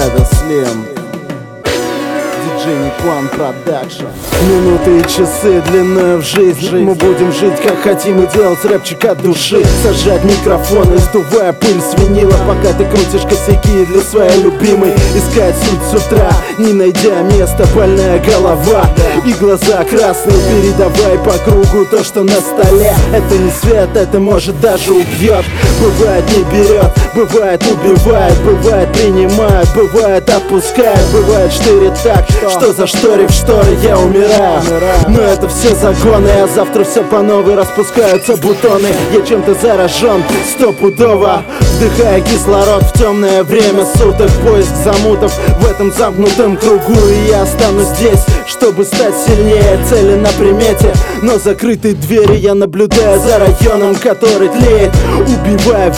Это Слим, диджей Никван Продакшн. Минуты и часы длиною в жизнь. Мы будем жить как хотим и делать рэпчик от души. Сажать микрофон, издувая пыль с винила, пока ты крутишь косяки для своей любимой. Искать суть с утра, не найдя места, больная голова и глаза красные. Передавай по кругу то, что на столе. Это не свет, это может даже убьет. Бывает не берет, бывает убивает, бывает принимает, бывает отпускает, бывает штырит так, что зашторив шторы я умираю. Но это все законы, а завтра все по новой распускаются бутоны. Я чем-то заражен, стопудово, вдыхая кислород в темное время суток. Поиск замутов в этом замкнутом кругу, и я останусь здесь, чтобы стать сильнее. Цели на примете, но закрытой двери я наблюдаю за районом, который тлеет. Убивая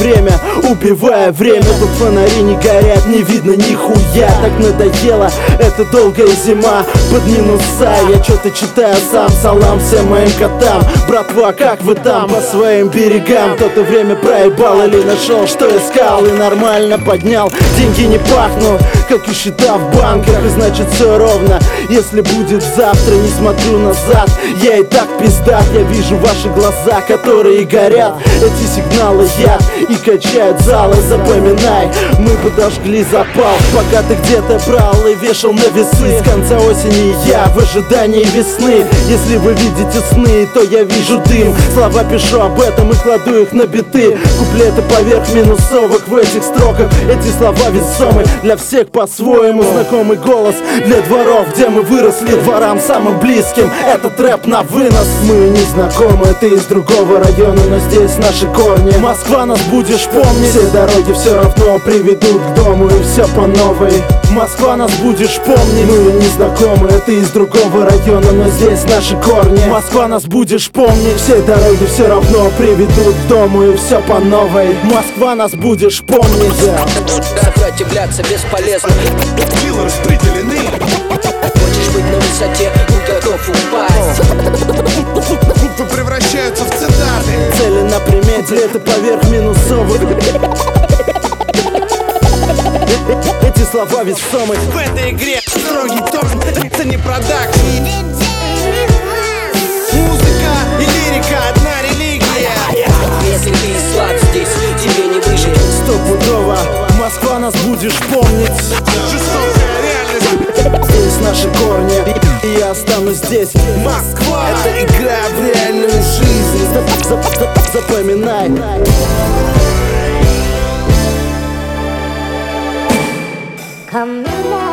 время, тут фонари не горят, не видно нихуя. Так надоело, это долгая зима под минуса. Я что-то читаю сам, салам всем моим котам. Братва, как вы там по своим берегам? Кто-то время проебал или нашел, что искал, и нормально поднял. Деньги не пахнут, как и счета в банках, и значит все ровно. Если будет завтра, не смотрю назад. Я и так пиздат, я вижу ваши глаза, которые горят. Эти сигналы яд и качают залы. Запоминай, мы подожгли запал, пока ты где-то брал и вешал на весы. С конца осени я в ожидании весны. Если вы видите сны, то я вижу дым. Слова пишу об этом и кладу их на биты. Куплеты поверх минусовок в этих строках. Эти слова весомы для всех по-своему. Знакомый голос для дворов, где мы выросли, дворам самым близким. Этот рэп на вынос. Мы не знакомы, ты из другого района, но здесь наши корни. Москва, нас будешь помнить. Все дороги все равно приведут к дому, и все по новой. Москва, нас будешь помнить. Мы не знакомы, ты из другого района, но здесь наши корни. Москва, нас будешь помнить. Все дороги все равно приведут к дому, и все по новой. Москва, нас будешь помнить. Сопротивляться бесполезно. Силы распределены. Хочешь быть на высоте, будь готов упасть. Буквы превращаются в цитаты. Цели на примете, это поверх минусовых. Эти слова весомы. В этой игре строгий тон, это не продакшн. Музыка и лирика одна религия. Если ты слаб здесь, тебе не выжить. Стопудово, Москва, нас будешь помнить. Жестокая реальность. Здесь наши корни, и я останусь здесь. Москва, это игра в реальную жизнь. Запоминай. Come on.